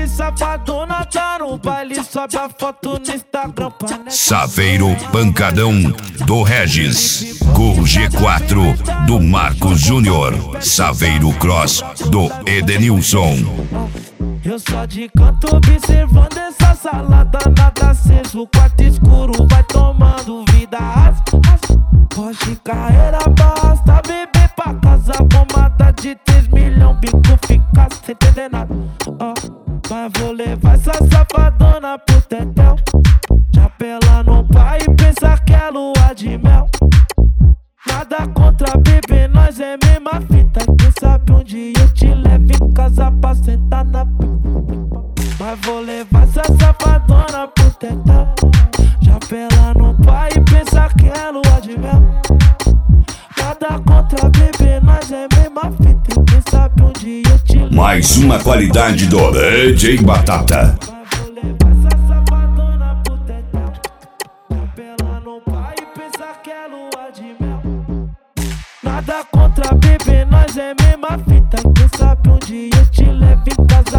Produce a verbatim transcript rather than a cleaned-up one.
safadona tá no baile, sobe a foto no Instagram. Saveiro Pancadão do Regis, com G quatro do Marcos Júnior, Saveiro Cross do Edenilson. Eu só de canto observando essa salada, nada aceso, o quarto escuro vai tomando vida. Porsche carreira basta, beber pra casa, bomada de três milhões, bico fica sem entender nada. Oh, mas vou levar essa safadona pro tetel, chapela no pai e pensa que é lua de mel. Nada contra bebê, nós é mesma fita. Quem sabe um dia eu te levo em casa pra sentar na pipa. Mas vou levar essa safadona pro tetel, chapela no pai e pensa que é lua de mel. Nada contra bebê, nós é mesma fita. Quem sabe um dia eu te levo. Mais uma qualidade do D J Batata. Mas vou levar essa safadona pro tetel, chapela no pai e pensa que é lua de mel. Nada contra bebê, nós é mesma fita. Quem sabe um dia eu te levo em casa